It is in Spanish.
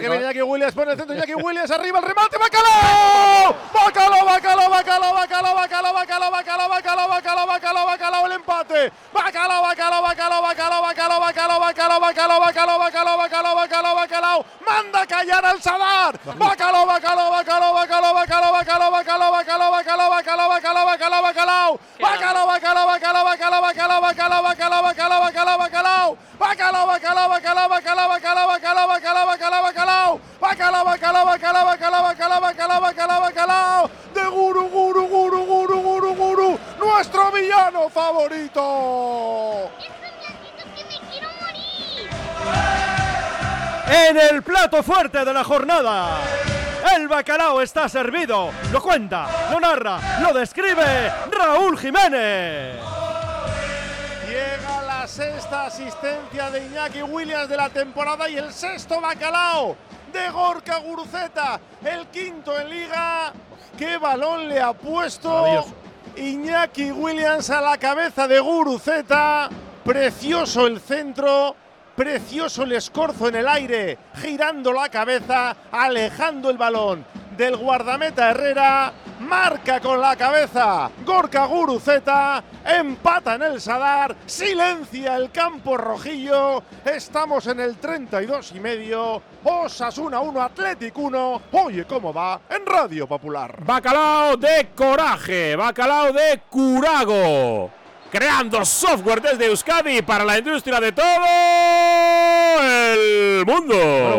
que viene Iñaki Williams, pone el centro, Iñaki Williams, arriba el remate, ¡Bacalao! ¡Bacalao, Bacalao, Bacalao, Bacalao, Bacalao, Bacalao, Bacalao, Bacalao, Bacalao, Bacalao, Bacalao, el empate! ¡Bacalao, Bacalao, Bacalao, Bacalao, Bacalao, Bacalao, Bacalao, Bacalao, Bacalao, Bacalao, Bacalao, Bacalao, Bacalao! ¡Manda a callar al Sadar! ¡Bacalao, Bacalao, Bacalao, Bacalao, Bacalao, Bacalao, Bacalao, Bacalao, Bacalao, Bacalao, Bacalao, Bacalao, Bacalao! ¡Bacalao, Bacalao, Bacalao, Bacalao, Bacalao, Bacalao, Bacalao, Bacalao, Bacalao, Bacalao! ¡Bacalao, Bacalao, Bacalao, Bacalao, Bacalao, Bacalao, Bacalao, Bacalao, Bacalao! ¡Bacalao, Bacalao, Bacalao, Bacalao, Bacalao, Bacalao, Bacalao, Bacalao! ¡De Guru, Guru, Guru, Guru, Guru, Guru! ¡Nuestro villano favorito! En el plato fuerte de la jornada, el bacalao está servido. Lo cuenta, lo narra, lo describe Raúl Jiménez. Llega la sexta asistencia de Iñaki Williams de la temporada y el sexto bacalao de Gorka Guruceta, el quinto en liga. ¡Qué balón le ha puesto Iñaki Williams a la cabeza de Guruceta! Precioso el centro. Precioso el escorzo en el aire, girando la cabeza, alejando el balón del guardameta Herrera. Marca con la cabeza Gorka Guruceta, empata en el Sadar, silencia el campo rojillo. Estamos en el 32,5. Osasuna 1, Athletic 1. Oye cómo va en Radio Popular. Bacalao de coraje, bacalao de Curago. Creando software desde Euskadi para la industria de todo el mundo.